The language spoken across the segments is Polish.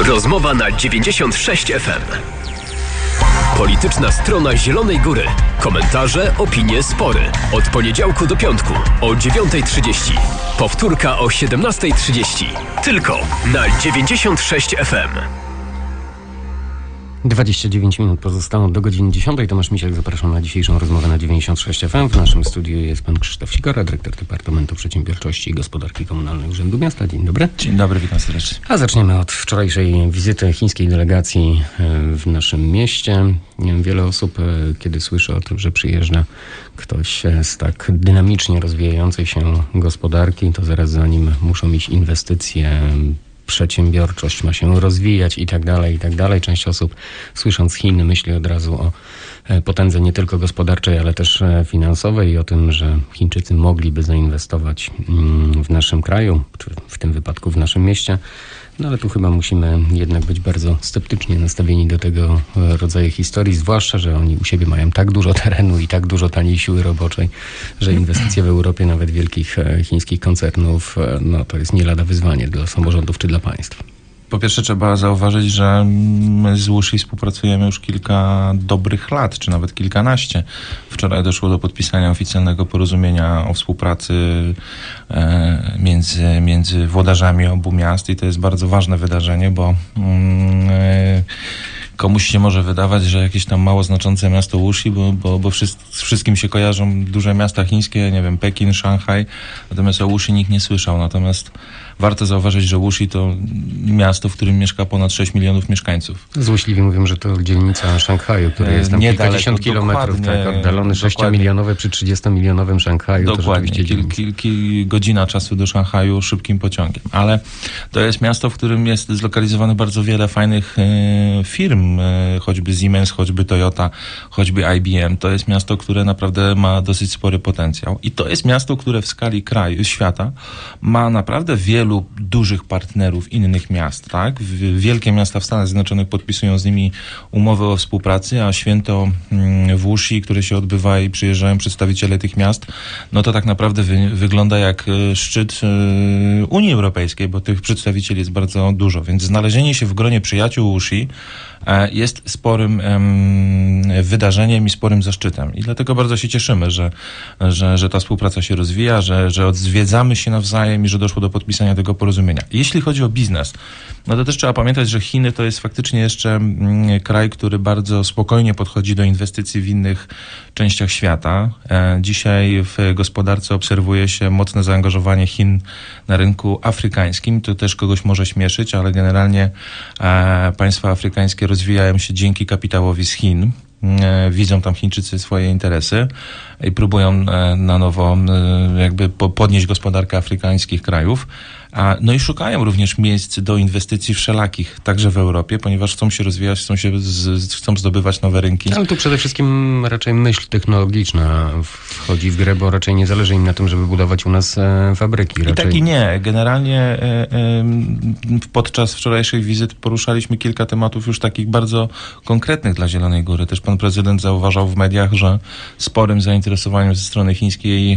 Rozmowa na 96 FM. Polityczna strona Zielonej Góry. Komentarze, opinie, spory. Od poniedziałku do piątku o 9:30. Powtórka o 17:30. Tylko na 96 FM. 29 minut pozostało do godziny 10. Tomasz Misiak, zapraszam na dzisiejszą rozmowę na 96 FM. W naszym studiu jest pan Krzysztof Sikora, dyrektor Departamentu Przedsiębiorczości i Gospodarki Komunalnej Urzędu Miasta. Dzień dobry. Dzień dobry, witam serdecznie. A zaczniemy od wczorajszej wizyty chińskiej delegacji w naszym mieście. Wiele osób, kiedy słyszy o tym, że przyjeżdża ktoś z tak dynamicznie rozwijającej się gospodarki, to zaraz za nim muszą iść inwestycje, przedsiębiorczość ma się rozwijać i tak dalej. Część osób, słysząc Chiny, myśli od razu o potędze nie tylko gospodarczej, ale też finansowej i o tym, że Chińczycy mogliby zainwestować w naszym kraju, czy w tym wypadku w naszym mieście. No ale tu chyba musimy jednak być bardzo sceptycznie nastawieni do tego rodzaju historii, zwłaszcza, że oni u siebie mają tak dużo terenu i tak dużo taniej siły roboczej, że inwestycje w Europie, nawet wielkich chińskich koncernów, no to jest nie lada wyzwanie dla samorządów czy dla państw. Po pierwsze trzeba zauważyć, że my z Wuxi współpracujemy już kilka dobrych lat, czy nawet kilkanaście. Wczoraj doszło do podpisania oficjalnego porozumienia o współpracy między włodarzami obu miast i to jest bardzo ważne wydarzenie, bo komuś się może wydawać, że jakieś tam mało znaczące miasto Wuxi, bo wszystkim się kojarzą duże miasta chińskie, nie wiem, Pekin, Szanghaj, natomiast o Wuxi nikt nie słyszał. Natomiast warto zauważyć, że Wuxi to miasto, w którym mieszka ponad 6 milionów mieszkańców. Złośliwi mówią, że to dzielnica Szanghaju, który jest tam kilkadziesiąt kilometrów, tak, oddalony 6-milionowy przy 30-milionowym Szanghaju. Dokładnie, godzina czasu do Szanghaju szybkim pociągiem. Ale to jest miasto, w którym jest zlokalizowane bardzo wiele fajnych firm, choćby Siemens, choćby Toyota, choćby IBM. To jest miasto, które naprawdę ma dosyć spory potencjał. I to jest miasto, które w skali kraju, świata ma naprawdę wielu dużych partnerów innych miast, tak? Wielkie miasta w Stanach Zjednoczonych podpisują z nimi umowy o współpracy, a święto w Wuxi, które się odbywa i przyjeżdżają przedstawiciele tych miast, no to tak naprawdę wygląda jak szczyt Unii Europejskiej, bo tych przedstawicieli jest bardzo dużo, więc znalezienie się w gronie przyjaciół Wuxi jest sporym wydarzeniem i sporym zaszczytem. I dlatego bardzo się cieszymy, że ta współpraca się rozwija, że odwiedzamy się nawzajem i że doszło do podpisania tego porozumienia. Jeśli chodzi o biznes, no to też trzeba pamiętać, że Chiny to jest faktycznie jeszcze kraj, który bardzo spokojnie podchodzi do inwestycji w innych częściach świata. Dzisiaj w gospodarce obserwuje się mocne zaangażowanie Chin na rynku afrykańskim. To też kogoś może śmieszyć, ale generalnie państwa afrykańskie rozwijają się dzięki kapitałowi z Chin. Widzą tam Chińczycy swoje interesy i próbują na nowo jakby podnieść gospodarkę afrykańskich krajów. No i szukają również miejsc do inwestycji wszelakich, także w Europie, ponieważ chcą się rozwijać, chcą zdobywać nowe rynki. Ale tu przede wszystkim raczej myśl technologiczna wchodzi w grę, bo raczej nie zależy im na tym, żeby budować u nas fabryki. Raczej. I tak i nie. Generalnie podczas wczorajszej wizyty poruszaliśmy kilka tematów już takich bardzo konkretnych dla Zielonej Góry. Też pan prezydent zauważał w mediach, że sporym zainteresowaniem ze strony chińskiej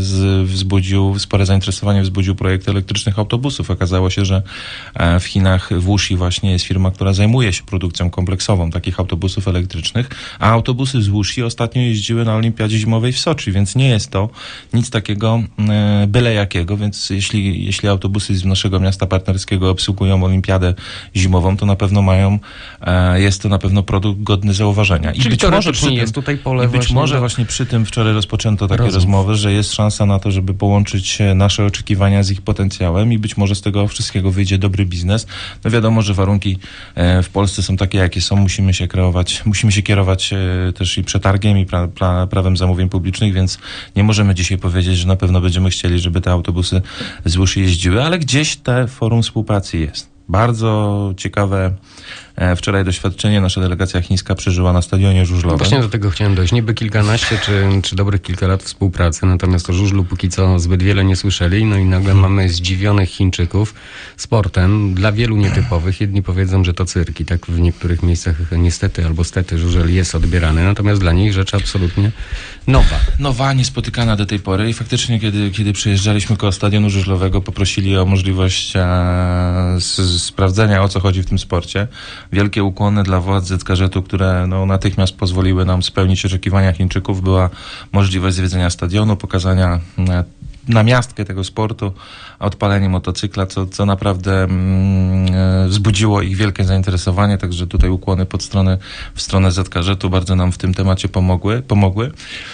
spore zainteresowanie wzbudził projekt elektrycznych autobusów. Okazało się, że w Chinach, w Wuxi właśnie jest firma, która zajmuje się produkcją kompleksową takich autobusów elektrycznych, a autobusy z Wuxi ostatnio jeździły na Olimpiadzie Zimowej w Soczi, więc nie jest to nic takiego byle jakiego, więc jeśli autobusy z naszego miasta partnerskiego obsługują Olimpiadę Zimową, to na pewno jest to na pewno produkt godny zauważenia. Czyli być może jest tutaj pole właśnie przy tym wczoraj rozpoczęto takie rozmowy, że jest szansa na to, żeby połączyć nasze oczekiwania z ich potencjałem i być może z tego wszystkiego wyjdzie dobry biznes. No wiadomo, że warunki w Polsce są takie, jakie są. Musimy się kierować też i przetargiem, i prawem zamówień publicznych, więc nie możemy dzisiaj powiedzieć, że na pewno będziemy chcieli, żeby te autobusy z Wuxi jeździły, ale gdzieś te forum współpracy jest. Bardzo ciekawe wczoraj doświadczenie nasza delegacja chińska przeżyła na stadionie żużlowym. Właśnie do tego chciałem dojść. Niby kilkanaście czy dobrych kilka lat współpracy, natomiast o żużlu póki co zbyt wiele nie słyszeli. No i nagle mamy zdziwionych Chińczyków sportem dla wielu nietypowych. Jedni powiedzą, że to cyrk i tak w niektórych miejscach niestety albo stety żużel jest odbierany, natomiast dla nich rzecz absolutnie nowa. Nowa, niespotykana do tej pory i faktycznie kiedy przyjeżdżaliśmy koło stadionu żużlowego, poprosili o możliwość sprawdzenia, o co chodzi w tym sporcie. Wielkie ukłony dla władz ZKŻ-u, które natychmiast pozwoliły nam spełnić oczekiwania Chińczyków. Była możliwość zwiedzenia stadionu, pokazania namiastkę tego sportu, odpalenie motocykla, co naprawdę wzbudziło ich wielkie zainteresowanie, także tutaj ukłony w stronę ZKŻ-u bardzo nam w tym temacie pomogły.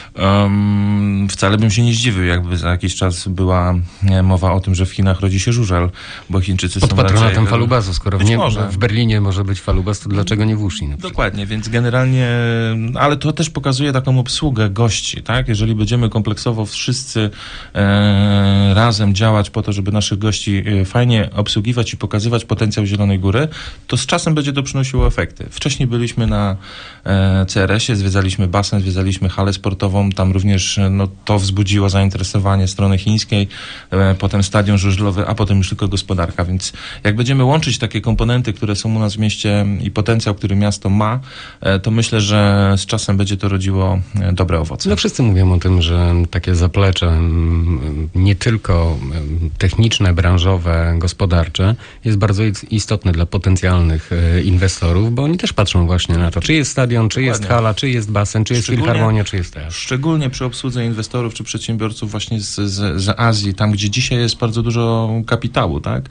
Wcale bym się nie zdziwił, jakby za jakiś czas była mowa o tym, że w Chinach rodzi się żużel, bo Chińczycy są pod patronatem falubazu, skoro w Berlinie może być falubaz, to dlaczego nie w Ushi? Dokładnie, więc generalnie, ale to też pokazuje taką obsługę gości, tak? Jeżeli będziemy kompleksowo wszyscy razem działać po to, żeby naszych gości fajnie obsługiwać i pokazywać potencjał Zielonej Góry, to z czasem będzie to przynosiło efekty. Wcześniej byliśmy na CRS-ie, zwiedzaliśmy basen, zwiedzaliśmy halę sportową, tam również to wzbudziło zainteresowanie strony chińskiej, potem stadion żużlowy, a potem już tylko gospodarka, więc jak będziemy łączyć takie komponenty, które są u nas w mieście i potencjał, który miasto ma, to myślę, że z czasem będzie to rodziło dobre owoce. No wszyscy mówią o tym, że takie zaplecze nie tylko techniczne, branżowe, gospodarcze jest bardzo istotne dla potencjalnych inwestorów, bo oni też patrzą właśnie na to, czy jest stadion, czy jest hala, czy jest basen, czy jest filharmonia, czy jest teatr. Szczególnie przy obsłudze inwestorów czy przedsiębiorców właśnie z Azji, tam gdzie dzisiaj jest bardzo dużo kapitału, tak?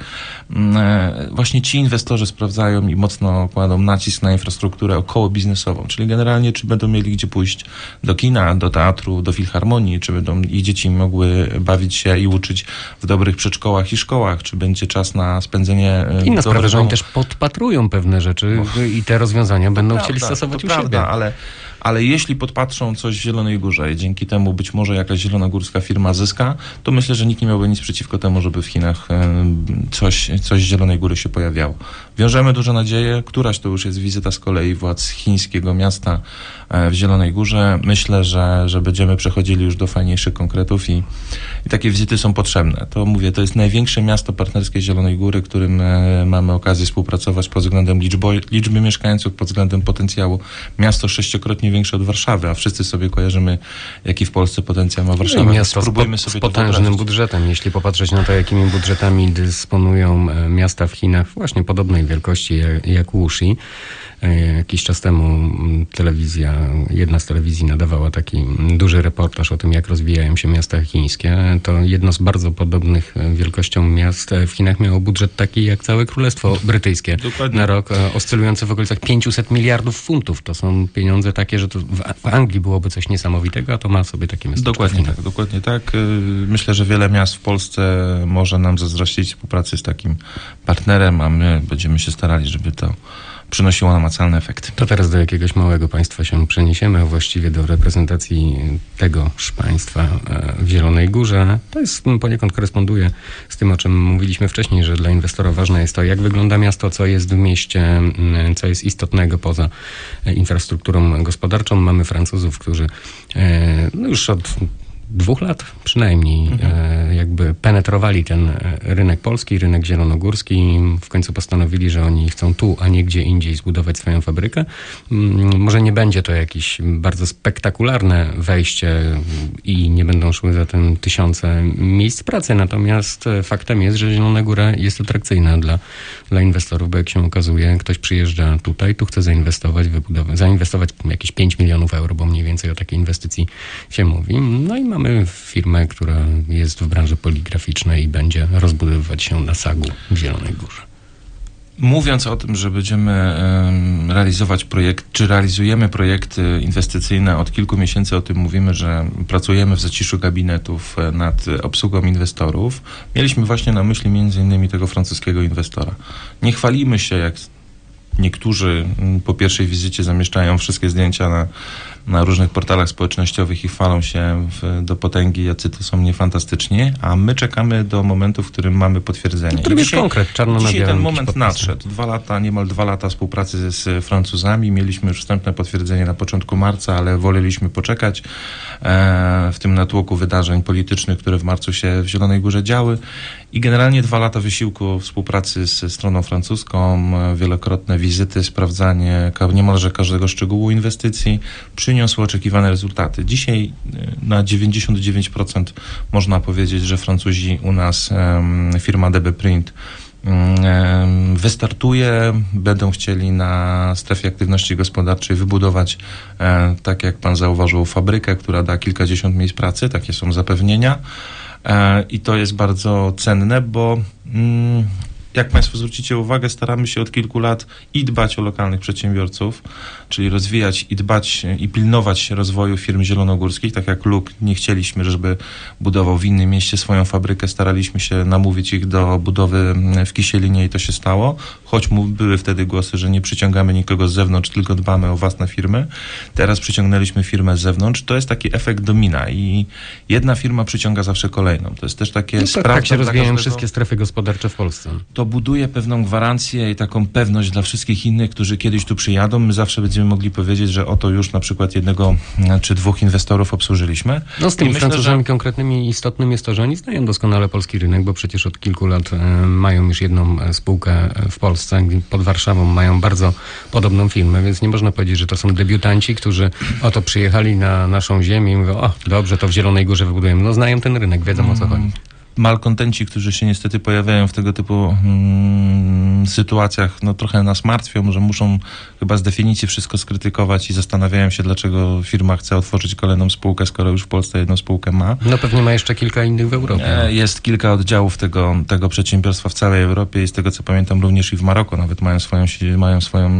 Właśnie ci inwestorzy sprawdzają i mocno kładą nacisk na infrastrukturę około biznesową, czyli generalnie czy będą mieli gdzie pójść do kina, do teatru, do filharmonii, czy będą ich dzieci mogły bawić się i uczyć w dobrych przedszkołach i szkołach, czy będzie czas na spędzenie inna sprawa, że oni też podpatrują pewne rzeczy i te rozwiązania będą chcieli stosować u siebie. Ale jeśli podpatrzą coś w Zielonej Górze i dzięki temu być może jakaś zielonogórska firma zyska, to myślę, że nikt nie miałby nic przeciwko temu, żeby w Chinach coś z Zielonej Góry się pojawiało. Wiążemy duże nadzieje, któraś to już jest wizyta z kolei władz chińskiego miasta w Zielonej Górze. Myślę, że będziemy przechodzili już do fajniejszych konkretów i takie wizyty są potrzebne. To mówię, to jest największe miasto partnerskie Zielonej Góry, którym mamy okazję współpracować pod względem liczby mieszkańców, pod względem potencjału. Miasto 6-krotnie większe od Warszawy, a wszyscy sobie kojarzymy, jaki w Polsce potencjał ma Warszawa. Miasto z potężnym budżetem. Jeśli popatrzeć na to, jakimi budżetami dysponują miasta w Chinach, właśnie podobnej wielkości jak Ushi. Jakiś czas temu jedna z telewizji nadawała taki duży reportaż o tym, jak rozwijają się miasta chińskie. To jedno z bardzo podobnych wielkością miast w Chinach miało budżet taki jak całe Królestwo Brytyjskie. Dokładnie. Na rok, oscylujący w okolicach 500 miliardów funtów. To są pieniądze takie, że to w Anglii byłoby coś niesamowitego, a to ma sobie takie miasto. Dokładnie tak. Myślę, że wiele miast w Polsce może nam zazdrościć współpracy z takim partnerem, a my będziemy się starali, żeby to przynosiło namacalne efekty. To teraz do jakiegoś małego państwa się przeniesiemy, a właściwie do reprezentacji tegoż państwa w Zielonej Górze. To jest poniekąd koresponduje z tym, o czym mówiliśmy wcześniej, że dla inwestora ważne jest to, jak wygląda miasto, co jest w mieście, co jest istotnego poza infrastrukturą gospodarczą. Mamy Francuzów, którzy już od 2 lat przynajmniej jakby penetrowali ten rynek polski, rynek zielonogórski. W końcu postanowili, że oni chcą tu, a nie gdzie indziej zbudować swoją fabrykę. Może nie będzie to jakieś bardzo spektakularne wejście i nie będą szły za tym tysiące miejsc pracy, natomiast faktem jest, że Zielona Góra jest atrakcyjna dla inwestorów, bo jak się okazuje, ktoś przyjeżdża tutaj, tu chce zainwestować jakieś 5 milionów euro, bo mniej więcej o takiej inwestycji się mówi. No i mamy firmę, która jest w branży poligraficznej i będzie rozbudowywać się na SAG-u w Zielonej Górze. Mówiąc o tym, że będziemy realizować realizujemy projekty inwestycyjne, od kilku miesięcy o tym mówimy, że pracujemy w zaciszu gabinetów nad obsługą inwestorów. Mieliśmy właśnie na myśli między innymi tego francuskiego inwestora. Nie chwalimy się, jak niektórzy po pierwszej wizycie zamieszczają wszystkie zdjęcia na różnych portalach społecznościowych i chwalą się do potęgi, jacy to są niefantastyczni, a my czekamy do momentu, w którym mamy potwierdzenie. To jest konkret, czarno na białym. Dzisiaj ten moment nadszedł. Niemal 2 lata współpracy z Francuzami. Mieliśmy już wstępne potwierdzenie na początku marca, ale woleliśmy poczekać w tym natłoku wydarzeń politycznych, które w marcu się w Zielonej Górze działy. I generalnie 2 lata wysiłku współpracy ze stroną francuską, wielokrotne wizyty, sprawdzanie niemalże każdego szczegółu inwestycji przyniosło oczekiwane rezultaty. Dzisiaj na 99% można powiedzieć, że Francuzi u nas, firma DB Print, wystartuje, będą chcieli na strefie aktywności gospodarczej wybudować, tak jak pan zauważył, fabrykę, która da kilkadziesiąt miejsc pracy, takie są zapewnienia i to jest bardzo cenne, bo jak państwo zwrócicie uwagę, staramy się od kilku lat i dbać o lokalnych przedsiębiorców, czyli rozwijać i dbać i pilnować rozwoju firm zielonogórskich, tak jak LUK nie chcieliśmy, żeby budował w innym mieście swoją fabrykę, staraliśmy się namówić ich do budowy w Kisielinie i to się stało, choć były wtedy głosy, że nie przyciągamy nikogo z zewnątrz, tylko dbamy o własne firmy. Teraz przyciągnęliśmy firmę z zewnątrz, to jest taki efekt domina i jedna firma przyciąga zawsze kolejną. To jest też takie tak się rozwijają wszystkie strefy gospodarcze w Polsce. To buduje pewną gwarancję i taką pewność dla wszystkich innych, którzy kiedyś tu przyjadą. My zawsze będziemy mogli powiedzieć, że oto już na przykład jednego czy dwóch inwestorów obsłużyliśmy. No z tymi Francuzami konkretnymi istotnym jest to, że oni znają doskonale polski rynek, bo przecież od kilku lat mają już jedną spółkę w Polsce. Pod Warszawą mają bardzo podobną firmę, więc nie można powiedzieć, że to są debiutanci, którzy oto przyjechali na naszą ziemię i mówią, o dobrze, to w Zielonej Górze wybudujemy. No znają ten rynek, wiedzą o co chodzi. Malkontenci, którzy się niestety pojawiają w tego typu sytuacjach, no trochę nas martwią, że muszą chyba z definicji wszystko skrytykować i zastanawiają się, dlaczego firma chce otworzyć kolejną spółkę, skoro już w Polsce jedną spółkę ma. No pewnie ma jeszcze kilka innych w Europie. Jest kilka oddziałów tego przedsiębiorstwa w całej Europie i z tego co pamiętam również i w Maroku nawet mają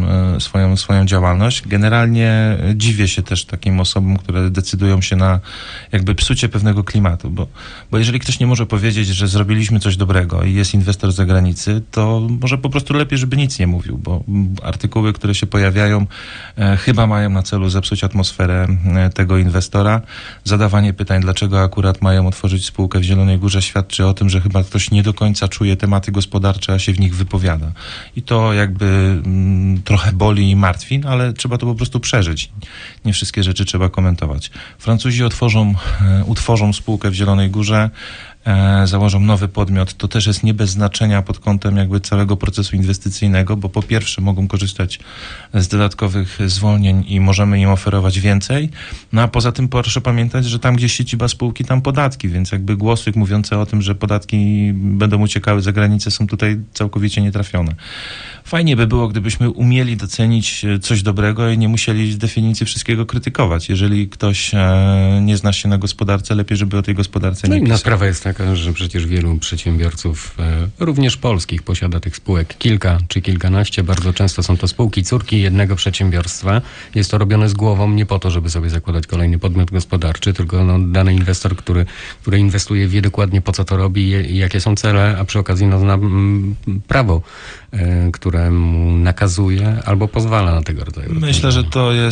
swoją działalność. Generalnie dziwię się też takim osobom, które decydują się na jakby psucie pewnego klimatu, bo jeżeli ktoś nie może powiedzieć, że zrobiliśmy coś dobrego i jest inwestor z zagranicy, to może po prostu lepiej, żeby nic nie mówił, bo artykuły, które się pojawiają, chyba mają na celu zepsuć atmosferę tego inwestora. Zadawanie pytań, dlaczego akurat mają otworzyć spółkę w Zielonej Górze, świadczy o tym, że chyba ktoś nie do końca czuje tematy gospodarcze, a się w nich wypowiada. I to jakby trochę boli i martwi, ale trzeba to po prostu przeżyć. Nie wszystkie rzeczy trzeba komentować. Francuzi utworzą spółkę w Zielonej Górze, założą nowy podmiot, to też jest nie bez znaczenia pod kątem jakby całego procesu inwestycyjnego, bo po pierwsze mogą korzystać z dodatkowych zwolnień i możemy im oferować więcej, no a poza tym proszę pamiętać, że tam gdzie siedziba spółki, tam podatki, więc jakby głosy mówiące o tym, że podatki będą uciekały za granicę, są tutaj całkowicie nietrafione. Fajnie by było, gdybyśmy umieli docenić coś dobrego i nie musieli z definicji wszystkiego krytykować. Jeżeli ktoś nie zna się na gospodarce, lepiej, żeby o tej gospodarce nie pisał. Inna sprawa jest taka, że przecież wielu przedsiębiorców, również polskich, posiada tych spółek kilka czy kilkanaście. Bardzo często są to spółki córki jednego przedsiębiorstwa. Jest to robione z głową nie po to, żeby sobie zakładać kolejny podmiot gospodarczy, tylko dany inwestor, który inwestuje, wie dokładnie po co to robi i jakie są cele, a przy okazji zna prawo, które mu nakazuje albo pozwala na tego rodzaju. Myślę, że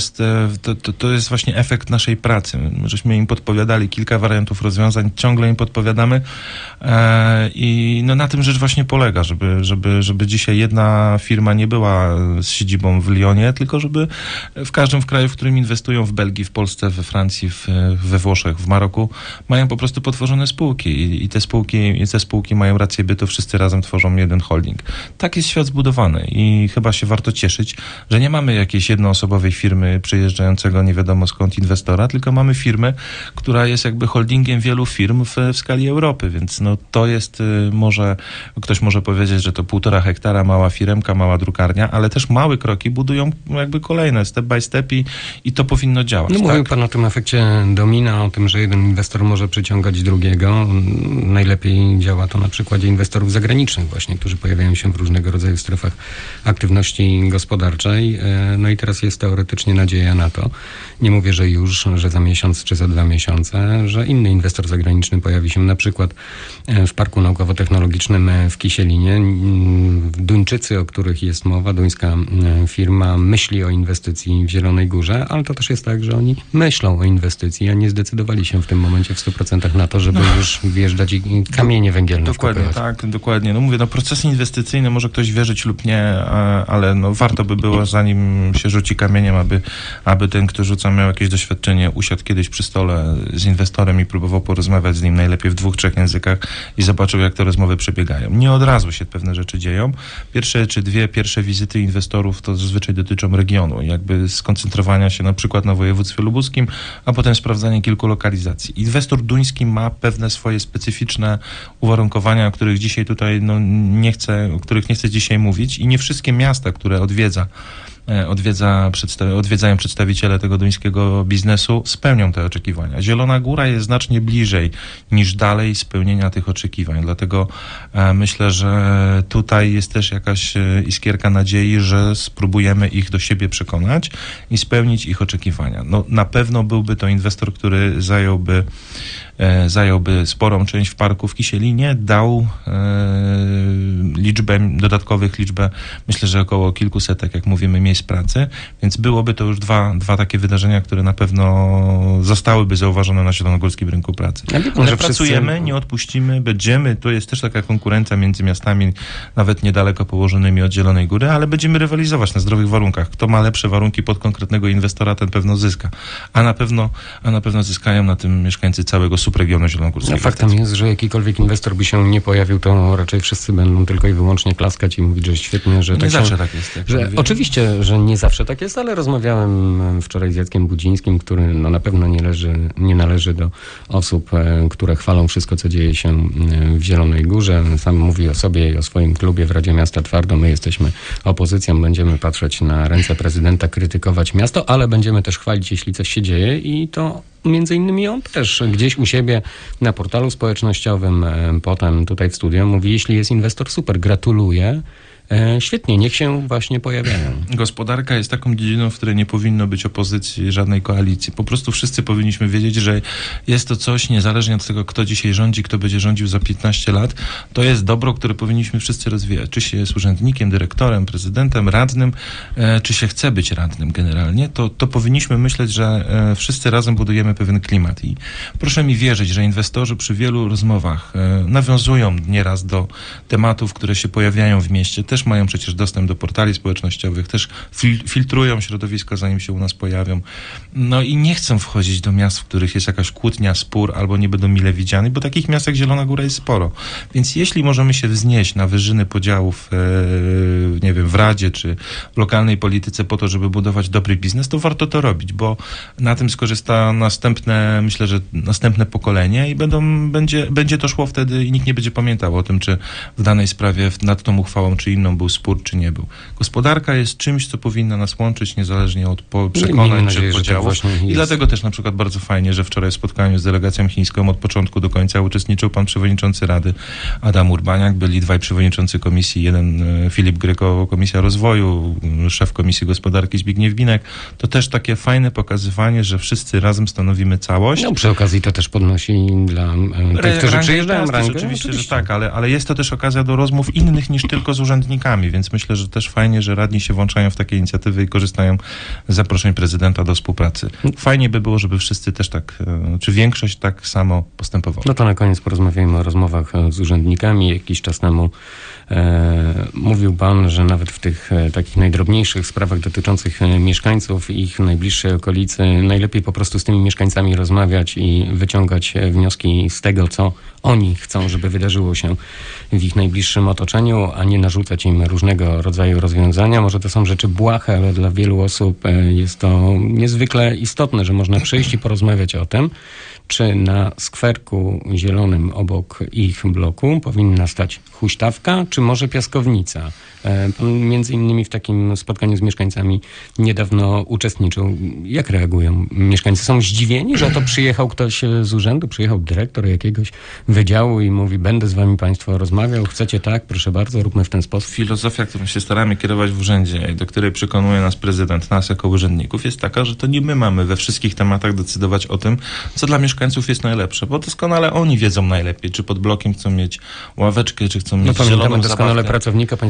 to jest właśnie efekt naszej pracy. My żeśmy im podpowiadali kilka wariantów rozwiązań, ciągle im podpowiadamy i na tym rzecz właśnie polega, żeby dzisiaj jedna firma nie była z siedzibą w Lyonie, tylko żeby w każdym kraju, w którym inwestują, w Belgii, w Polsce, we Francji, we Włoszech, w Maroku, mają po prostu potworzone spółki i te spółki mają rację bytu, wszyscy razem tworzą jeden holding. Tak jest świat zbudowany i chyba się warto cieszyć, że nie mamy jakiejś jednoosobowej firmy przyjeżdżającego nie wiadomo skąd inwestora, tylko mamy firmę, która jest jakby holdingiem wielu firm w skali Europy, więc to jest może, ktoś może powiedzieć, że to 1,5 hektara, mała firemka, mała drukarnia, ale też małe kroki budują jakby kolejne, step by step i to powinno działać. Mówił pan o tym efekcie domina, o tym, że jeden inwestor może przyciągać drugiego. Najlepiej działa to na przykładzie inwestorów zagranicznych właśnie, którzy pojawiają się w różnego rodzaju strefach aktywności gospodarczej. No i teraz jest teoretycznie nadzieja na to. Nie mówię, że za miesiąc czy za 2 miesiące, że inny inwestor zagraniczny pojawi się na przykład w Parku Naukowo-Technologicznym w Kisielinie. Duńczycy, o których jest mowa, duńska firma myśli o inwestycji w Zielonej Górze, ale to też jest tak, że oni myślą o inwestycji, a nie zdecydowali się w tym momencie w 100% na to, żeby już wjeżdżać i kamienie węgielne dokładnie, wkopywać. Tak, dokładnie. Mówię, proces inwestycyjny może ktoś wierzyć lub nie, nie, ale no, warto by było, zanim się rzuci kamieniem, aby ten, kto rzuca, miał jakieś doświadczenie, usiadł kiedyś przy stole z inwestorem i próbował porozmawiać z nim najlepiej w 2-3 językach i zobaczył, jak te rozmowy przebiegają. Nie od razu się pewne rzeczy dzieją. Pierwsze wizyty inwestorów to zazwyczaj dotyczą regionu, jakby skoncentrowania się na przykład na województwie lubuskim, a potem sprawdzanie kilku lokalizacji. Inwestor duński ma pewne swoje specyficzne uwarunkowania, o których dzisiaj tutaj o których nie chcę dzisiaj mówić i nie wszystkie miasta, które odwiedzają przedstawiciele tego duńskiego biznesu, spełnią te oczekiwania. Zielona Góra jest znacznie bliżej niż dalej spełnienia tych oczekiwań. Dlatego myślę, że tutaj jest też jakaś iskierka nadziei, że spróbujemy ich do siebie przekonać i spełnić ich oczekiwania. No, na pewno byłby to inwestor, który zająłby sporą część w parku w Kisielinie, dał dodatkową liczbę, myślę, że około kilkusetek, jak mówimy, miejsc pracy, więc byłoby to już dwa takie wydarzenia, które na pewno zostałyby zauważone na zielonogórskim rynku pracy. Ale pracujemy, nie odpuścimy, będziemy, to jest też taka konkurencja między miastami, nawet niedaleko położonymi od Zielonej Góry, ale będziemy rywalizować na zdrowych warunkach. Kto ma lepsze warunki pod konkretnego inwestora, ten pewno zyska. A na pewno zyskają na tym mieszkańcy całego subregionu zielonogórskiego. Faktem jest, że jakikolwiek inwestor by się nie pojawił, to raczej wszyscy będą tylko i wyłącznie klaskać i mówić, że świetnie, że nie zawsze tak jest. Oczywiście, że nie zawsze tak jest, ale rozmawiałem wczoraj z Jackiem Budzińskim, który na pewno nie należy do osób, które chwalą wszystko, co dzieje się w Zielonej Górze. Sam mówi o sobie i o swoim klubie w Radzie Miasta twardo. My jesteśmy opozycją, będziemy patrzeć na ręce prezydenta, krytykować miasto, ale będziemy też chwalić, jeśli coś się dzieje i to między innymi on też gdzieś u siebie na portalu społecznościowym, potem tutaj w studio mówi, jeśli jest inwestor, super, gratuluję. Świetnie, niech się właśnie pojawiają. Gospodarka jest taką dziedziną, w której nie powinno być opozycji, żadnej koalicji. Po prostu wszyscy powinniśmy wiedzieć, że jest to coś, niezależnie od tego, kto dzisiaj rządzi, kto będzie rządził za 15 lat, to jest dobro, które powinniśmy wszyscy rozwijać. Czy się jest urzędnikiem, dyrektorem, prezydentem, radnym, czy się chce być radnym generalnie, to powinniśmy myśleć, że wszyscy razem budujemy pewien klimat. I proszę mi wierzyć, że inwestorzy przy wielu rozmowach nawiązują nieraz do tematów, które się pojawiają w mieście, też mają przecież dostęp do portali społecznościowych, też filtrują środowisko, zanim się u nas pojawią. No i nie chcą wchodzić do miast, w których jest jakaś kłótnia, spór, albo nie będą mile widziani, bo takich miast jak Zielona Góra jest sporo. Więc jeśli możemy się wznieść na wyżyny podziałów, nie wiem, w Radzie, czy w lokalnej polityce po to, żeby budować dobry biznes, to warto to robić, bo na tym skorzysta myślę, że następne pokolenie i będzie to szło wtedy i nikt nie będzie pamiętał o tym, czy w danej sprawie nad tą uchwałą, czy inną był spór, czy nie był. Gospodarka jest czymś, co powinno nas łączyć, niezależnie od przekonań czy podziałów. I dlatego też na przykład bardzo fajnie, że wczoraj w spotkaniu z delegacją chińską od początku do końca uczestniczył pan przewodniczący Rady Adam Urbaniak, byli dwaj przewodniczący komisji, jeden Filip Gryko, Komisja Rozwoju, szef Komisji Gospodarki Zbigniew Binek. To też takie fajne pokazywanie, że wszyscy razem stanowimy całość. No przy okazji to też podnosi dla tych, którzy przyjeżdżają rangę. Oczywiście, że tak, ale jest to też okazja do rozmów innych niż tylko z urzędnikami, więc myślę, że też fajnie, że radni się włączają w takie inicjatywy i korzystają z zaproszeń prezydenta do współpracy. Fajnie by było, żeby wszyscy też tak, czy większość tak samo postępowała. No to na koniec porozmawiajmy o rozmowach z urzędnikami. Jakiś czas temu mówił pan, że nawet w tych takich najdrobniejszych sprawach dotyczących mieszkańców i ich najbliższej okolicy najlepiej po prostu z tymi mieszkańcami rozmawiać i wyciągać wnioski z tego, co oni chcą, żeby wydarzyło się w ich najbliższym otoczeniu, a nie narzucać im różnego rodzaju rozwiązania. Może to są rzeczy błahe, ale dla wielu osób jest to niezwykle istotne, że można przyjść i porozmawiać o tym, czy na skwerku zielonym obok ich bloku powinna stać huśtawka, czy może piaskownica. Pan między innymi w takim spotkaniu z mieszkańcami niedawno uczestniczył. Jak reagują mieszkańcy? Są zdziwieni, że to przyjechał ktoś z urzędu, przyjechał dyrektor jakiegoś wydziału i mówi, będę z wami państwo rozmawiał, chcecie tak, proszę bardzo, róbmy w ten sposób. Filozofia, którą się staramy kierować w urzędzie i do której przekonuje nas prezydent, nas jako urzędników, jest taka, że to nie my mamy we wszystkich tematach decydować o tym, co dla mieszkańców jest najlepsze, bo doskonale oni wiedzą najlepiej, czy pod blokiem chcą mieć ławeczkę, czy chcą mieć zieloną doskonale zabawkę. pracownika pańskiego wydziału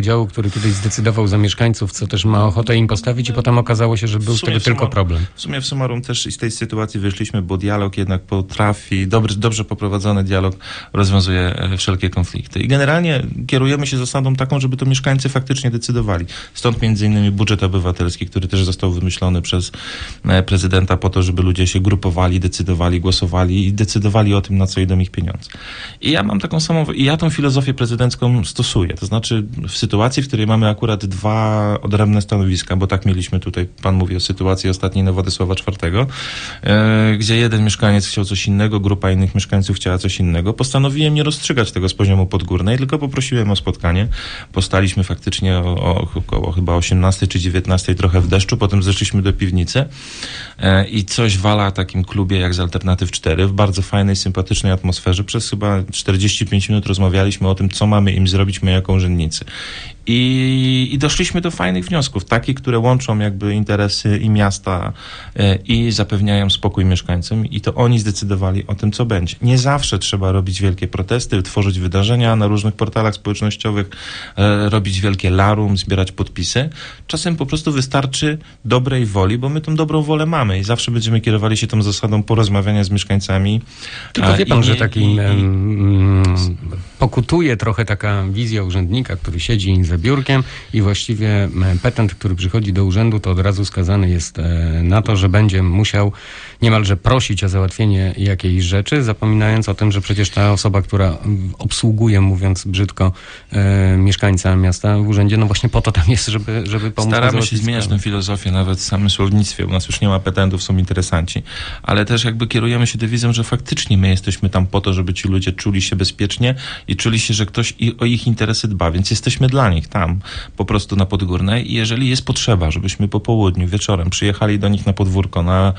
działu, który kiedyś zdecydował za mieszkańców, co też ma ochotę im postawić i potem okazało się, że był z tego tylko problem. W sumie w summarum też i z tej sytuacji wyszliśmy, bo dialog jednak potrafi, dobrze poprowadzony dialog rozwiązuje wszelkie konflikty. I generalnie kierujemy się zasadą taką, żeby to mieszkańcy faktycznie decydowali. Stąd między innymi budżet obywatelski, który też został wymyślony przez prezydenta po to, żeby ludzie się grupowali, decydowali, głosowali i decydowali o tym, na co idą ich pieniądze. I ja mam taką samą, i ja tą filozofię prezydencką stosuję. To znaczy w sytuacji, w której mamy akurat dwa odrębne stanowiska, bo tak mieliśmy tutaj, pan mówi o sytuacji ostatniej na Władysława IV, gdzie jeden mieszkaniec chciał coś innego, grupa innych mieszkańców chciała coś innego. Postanowiłem nie rozstrzygać tego z poziomu Podgórnej, tylko poprosiłem o spotkanie. Postaliśmy faktycznie około chyba 18 czy 19 trochę w deszczu, potem zeszliśmy do piwnicy i coś wala takim klubie jak z Alternatyw 4 w bardzo fajnej, sympatycznej atmosferze. Przez chyba 45 minut rozmawialiśmy o tym, co mamy im zrobić my jako urzędnicy. I doszliśmy do fajnych wniosków, takich, które łączą jakby interesy i miasta i zapewniają spokój mieszkańcom i to oni zdecydowali o tym, co będzie. Nie zawsze trzeba robić wielkie protesty, tworzyć wydarzenia na różnych portalach społecznościowych, robić wielkie larum, zbierać podpisy. Czasem po prostu wystarczy dobrej woli, bo my tą dobrą wolę mamy i zawsze będziemy kierowali się tą zasadą porozmawiania z mieszkańcami. Tylko wie pan, że pokutuje trochę taka wizja urzędnika, który siedzi za biurkiem i właściwie petent, który przychodzi do urzędu, to od razu skazany jest na to, że będzie musiał niemalże prosić o załatwienie jakiejś rzeczy, zapominając o tym, że przecież ta osoba, która obsługuje, mówiąc brzydko, mieszkańca miasta w urzędzie, no właśnie po to tam jest, żeby pomóc. Staramy się zmieniać tę filozofię, nawet w samym słownictwie. U nas już nie ma petentów, są interesanci. Ale też jakby kierujemy się dewizją, że faktycznie my jesteśmy tam po to, żeby ci ludzie czuli się bezpiecznie i czuli się, że ktoś o ich interesy dba, więc jesteśmy dla nich tam, po prostu na Podgórnej i jeżeli jest potrzeba, żebyśmy po południu, wieczorem przyjechali do nich na podwórko, na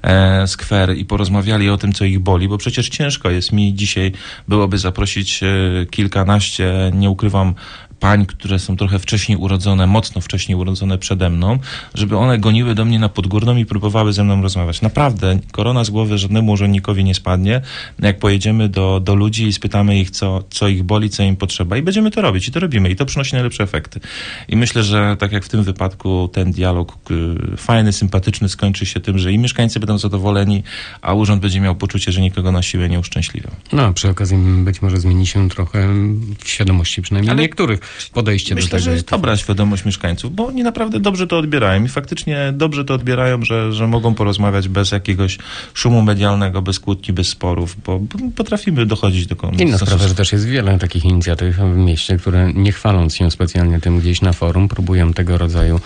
skwer i porozmawiali o tym, co ich boli, bo przecież ciężko jest mi dzisiaj byłoby zaprosić kilkanaście, nie ukrywam, pań, które są trochę wcześniej urodzone, mocno wcześniej urodzone przede mną, żeby one goniły do mnie na Podgórną i próbowały ze mną rozmawiać. Naprawdę, korona z głowy żadnemu urzędnikowi nie spadnie, jak pojedziemy do ludzi i spytamy ich, co ich boli, co im potrzeba i będziemy to robić i to robimy i to przynosi najlepsze efekty. I myślę, że tak jak w tym wypadku ten dialog fajny, sympatyczny skończy się tym, że i mieszkańcy będą zadowoleni, a urząd będzie miał poczucie, że nikogo na siłę nie uszczęśliwiał. No, przy okazji być może zmieni się trochę w świadomości przynajmniej niektórych podejście myślę, do tego. Myślę, że jest dobra świadomość mieszkańców, bo oni naprawdę dobrze to odbierają i faktycznie dobrze to odbierają, że mogą porozmawiać bez jakiegoś szumu medialnego, bez kłótni, bez sporów, bo potrafimy dochodzić do końca. Inna sprawa, że też jest wiele takich inicjatyw w mieście, które nie chwaląc się specjalnie tym gdzieś na forum, próbują tego rodzaju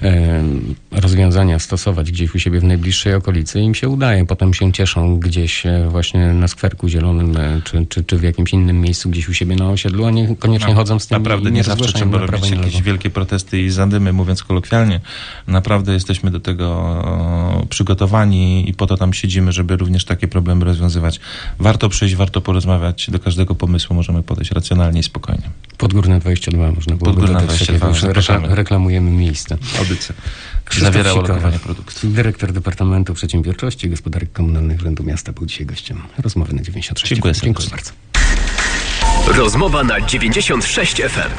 rozwiązania stosować gdzieś u siebie w najbliższej okolicy i im się udaje. Potem się cieszą gdzieś właśnie na skwerku zielonym czy w jakimś innym miejscu gdzieś u siebie na osiedlu, a niekoniecznie chodzą z tym. Naprawdę nie zawsze trzeba robić jakieś wielkie protesty i zadymy, mówiąc kolokwialnie. Naprawdę jesteśmy do tego przygotowani i po to tam siedzimy, żeby również takie problemy rozwiązywać. Warto przyjść, warto porozmawiać. Do każdego pomysłu możemy podejść racjonalnie i spokojnie. Podgórne 22 można było Podgórne 22, reklamujemy miejsce. Audycja. Zawierało lokowanie produktów. Dyrektor Departamentu Przedsiębiorczości i Gospodarki Komunalnej Urzędu Miasta był dzisiaj gościem rozmowy na 96. Dziękuję bardzo. Rozmowa na 96 FM.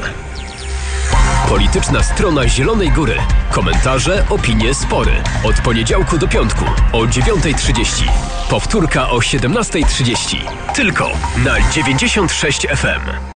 Polityczna strona Zielonej Góry. Komentarze, opinie, spory. Od poniedziałku do piątku o 9:30. Powtórka o 17:30. Tylko na 96 FM.